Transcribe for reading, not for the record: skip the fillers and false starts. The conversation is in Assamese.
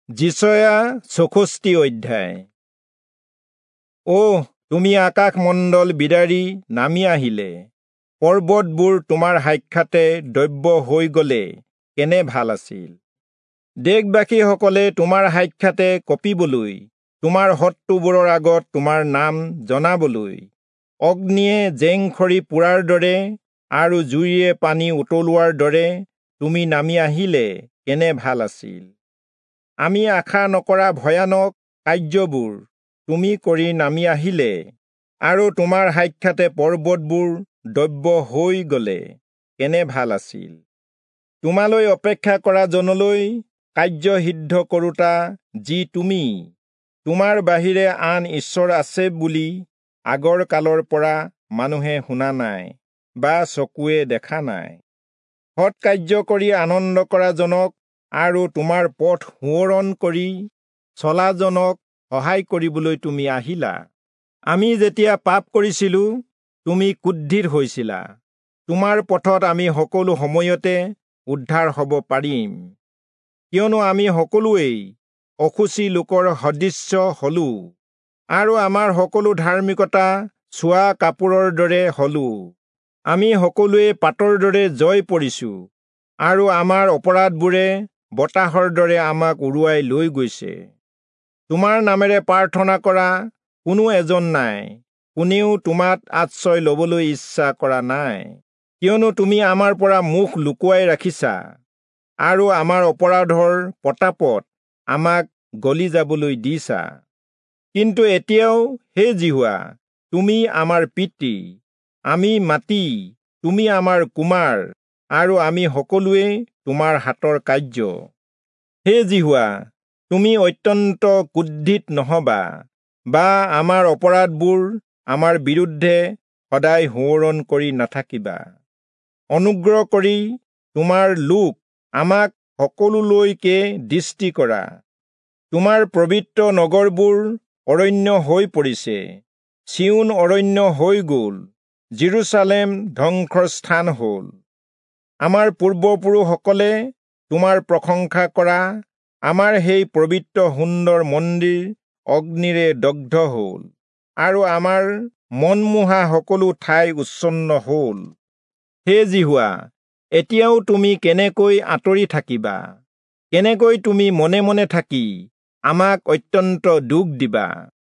যিচয়া 64 অধ্যায়। তুমি আকাশ মণ্ডল বিদাৰি নামি আহিলে, পৰ্বতবোৰ তোমাৰ সাক্ষাতে দ্ৰব্য হৈ গলে কেনে ভাল আছিল। দেশবাসীসকলে তোমাৰ সাক্ষাতে কঁপিবলৈ, তোমাৰ শত্ৰুবোৰৰ আগত তোমাৰ নাম জনাবলৈ, অগ্নিয়ে জেং খৰি পোৰাৰ দৰে আৰু জুইয়ে পানী উতলোৱাৰ দৰে তুমি নামি আহিলে কেনে ভাল আছিল। আমি আশা নকৰা ভয়ানক কাৰ্যবোৰ তুমি কৰি নামি আহিলে আৰু তোমাৰ সাক্ষাতে পৰ্বতবোৰ দ্ৰব্য হৈ গলে কেনে ভাল আছিল। তোমালৈ অপেক্ষা কৰা জনলৈ কাৰ্য সিদ্ধ কৰোতা যি তুমি, তোমাৰ বাহিৰে আন ঈশ্বৰ আছে বুলি আগৰ কালৰ পৰা মানুহে শুনা নাই বা চকুৱে দেখা নাই। সৎ কাৰ্য কৰি আনন্দ কৰা জনক আৰু তোমাৰ পথ সোঁৱৰণ কৰি চলাজনক সহায় কৰিবলৈ তুমি আহিলা। আমি যেতিয়া পাপ কৰিছিলো, তুমি ক্ৰোধিত হৈছিলা। তোমাৰ পথত আমি সকলো সময়তে উদ্ধাৰ হ'ব পাৰিম, কিয়নো আমি সকলোৱেই অসুচি লোকৰ সদৃশ্য হলো আৰু আমাৰ সকলো ধাৰ্মিকতা চুৱা কাপোৰৰ দৰে হলো। আমি সকলোৱে পাতৰ দৰে জয় পৰিছো আৰু আমাৰ অপৰাধবোৰে বতাহৰ দৰে আমাক উৰুৱাই লৈ গৈছে। তোমাৰ নামেৰে প্ৰাৰ্থনা কৰা কোনো এজন নাই, কোনেও তোমাক আশ্ৰয় ল'বলৈ ইচ্ছা কৰা নাই, কিয়নো তুমি আমাৰ পৰা মুখ লুকুৱাই ৰাখিছা আৰু আমাৰ অপৰাধৰ প্ৰতাপত আমাক গলি যাবলৈ দিছা। কিন্তু এতিয়াও হে জিহুৱা, তুমি আমাৰ পিতৃ, আমি মাটি, তুমি আমাৰ কুমাৰ আৰু আমি সকলোৱে তোমাৰ হাতৰ কাৰ্য। হে জিহুৱা, তুমি অত্যন্ত ক্ৰোধিত নহবা বা আমাৰ অপৰাধবোৰ আমাৰ বিৰুদ্ধে সদায় সোঁৱৰণ কৰি নাথাকিবা। অনুগ্ৰহ কৰি তোমাৰ লোক আমাক সকলোলৈকে দৃষ্টি কৰা। তোমাৰ পবিত্ৰ নগৰবোৰ অৰণ্য হৈ পৰিছে, চিয়ন অৰণ্য হৈ গল, জেৰুচালেম ধ্বংসৰ স্থান হ'ল। আমাৰ পূৰ্বপুৰুষসকলে তোমাৰ প্ৰশংসা কৰা আমাৰ সেই পবিত্ৰ সুন্দৰ মন্দিৰ অগ্নিৰে দগ্ধ হ'ল আৰু আমাৰ মনমোহা সকলো ঠাই উচ্ছন্ন হ'ল। হে জিহুৱা, এতিয়াও তুমি কেনেকৈ আঁতৰি থাকিবা? কেনেকৈ তুমি মনে মনে থাকি আমাক অত্যন্ত দুখ দিবা?